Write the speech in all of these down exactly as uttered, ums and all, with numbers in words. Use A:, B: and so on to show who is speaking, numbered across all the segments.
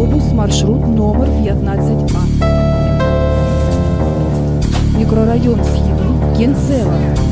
A: автобус маршрут номер пятнадцать А. Микрорайон Схиды, Кенцево.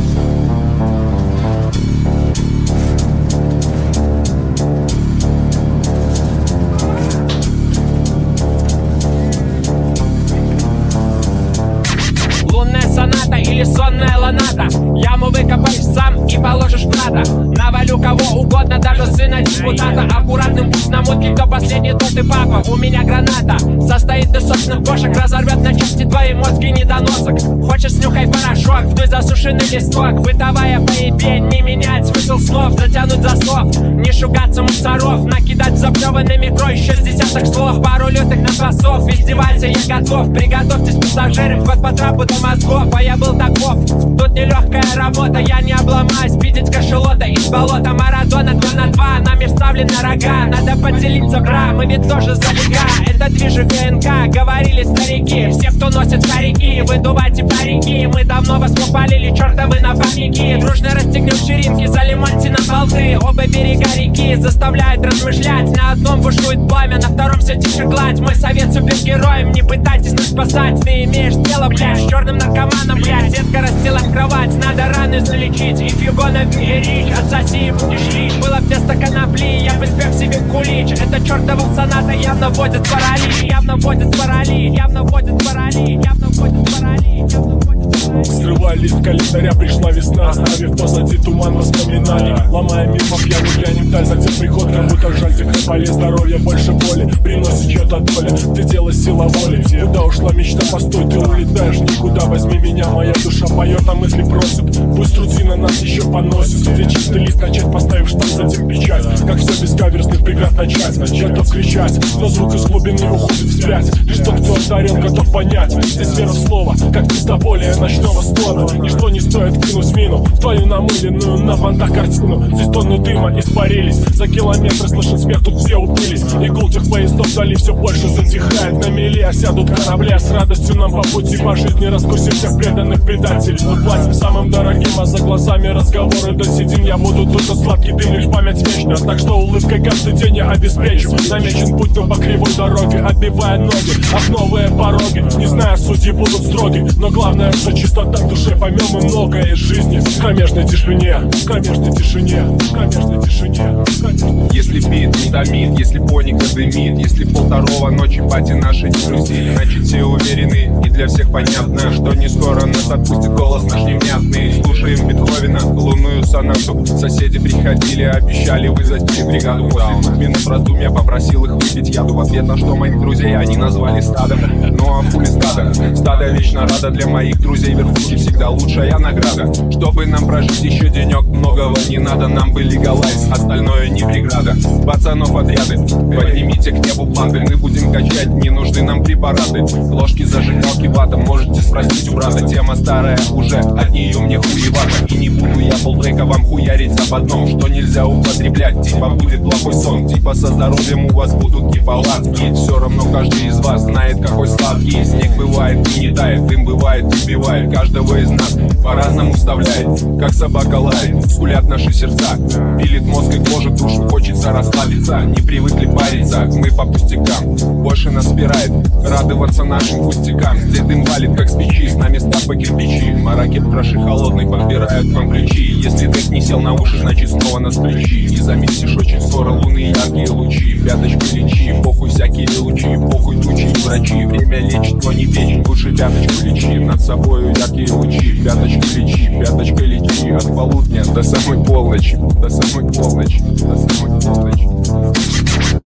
B: Соната или сонная ланата. Яму выкопаешь сам и положишь в НАТО. Навалю кого угодно, даже сына депутата. Аккуратным пусть на мутке, кто последний, тот и папа. У меня граната состоит из собственных кошек, разорвет на части твои мозги недоносок. Хочешь, снюхай порошок, вдуй засушенный листок. Бытовая поебень, не менять смысл слов, затянуть засов, не шугаться мусоров, накидать заплеванный микро еще с десяток слов. Пару лютых напросов, издеваться я готов. Приготовьтесь, пассажиры, вход по трапу до мозгов. А я был таков, тут нелегкая работа, я не обломаюсь, видеть кашелота из болота. Марадона два на два, нами вставлены рога. Надо поделиться, бра, мы ведь тоже залега. Это движи ГНК, говорили старики. Все, кто носит старики, выдувайте парики. Мы давно вас попалили, чертовы напарники. Дружно расстегнем ширинки, залимоньте на болты. Оба берега реки заставляют размышлять. На одном бушует пламя, на втором все тише гладь. Мой совет супергероям, не пытайтесь нас спасать. Ты имеешь дело, блядь, с черным наркоманом, блядь. Сетка расстилать кровать, надо раны залечить. If you gonna be rich, отсоси и будешь лечь. Было вместо конопли, я бы спек себе кулич. Это чертова соната явно вводит паралич. Явно вводит паралич, явно вводит паралич. Явно вводит паралич, явно вводит паралич.
C: Срывая лист календаря, пришла весна, оставив позади туман воспоминаний. Ломая мир по пьяну, глянем даль, затем приход, как будто жаль тех болей. Здоровье больше боли, приносит чьё-то доля. Ты дело сила воли, куда ушла мечта, постой, ты улетаешь никуда. Возьми меня, моя душа поет, а мысли просит. Пусть рутина нас еще поносит. Где чистый лист начать, поставив штамп, затем печать. Как все без каверсных преград начать. Готов кричать, но звук из глубины уходит вспять. Лишь тот, кто одарен, готов понять. Здесь вера в слово, как пиздоболие ночного стона. Ничто не стоит кинуть мину в твою намыленную на бандах картину. Здесь тонны дыма испарились, за километры слышен смех, тут все упились. И гул тех поездов вдали все больше затихает. На мели осядут корабли, а с радостью нам по пути по жизни раскусим всех преданных предателей. Мы платим самым дорогим, а за глазами разговоры досидим. Я буду только сладкий дым, лишь память вечная. Так что улыбкой каждый день я обеспечу. Намечен путь, но по кривой дороге, отбивая ноги об новые пороги. Не знаю, судьи будут строги, но главное, что чистота в душе. Поймем мы многое из жизни в кромешной тишине, в кромешной тишине, в кромешной тишине, в кромешной...
D: Если бит не томит, если поника дымит, если полторого ночи пати наши не грустили, значит все уверены и для всех понятно, что не скоро нас отпустит голос наш невнятный. Слушаем Бетховена, лунную сонату. Соседи приходили, обещали вызвать бригаду. После двух минут раздумья попросил их выпить яду. В ответ на что моих друзей они назвали стадом. Ну а в хули стадо? Стадо вечно рада, для моих друзей верхушки всегда лучшая награда. Чтобы нам прожить еще денек, многого не надо. Нам бы легалайз, остальное не преграда. Пацанов отряды, поднимите к небу планты. Мы будем качать, не нужны нам препараты. Ложки зажигалки вата, можете спросить у брата. Тема старая уже, от нее мне хуевато. И не буду я полтрека вам хуярить за одном, что нельзя употреблять, типа будет плохой сон. Типа со здоровьем у вас будут неполадки. Все равно каждый из вас знает, какой сладкий. Снег бывает и не тает, дым бывает и убивает. Каждого из нас по-разному вставляет, как собака лает. Скулят наши сердца, пилит мозг и кожу душу. Хочется расслабиться, не привыкли париться. Мы по пустякам, больше нас спирает радоваться нашим пустякам. Здесь дым валит, как с печи, с нами став по кирпичи. Мараки в краше холодной подбирают вам ключи. Если ты не сел на уши, значит снова нас включи. И заметишь очень скоро луны яркие лучи. Пяточку лечи, похуй всякие лучи. Похуй тучи и врачи, время лечит, но не печень. Лучше пяточку лечи, над собою яркие лучи. Пяточку лечи, пяточкой лечи. От полудня до самой полночи, до самой полночи, до самой полночи.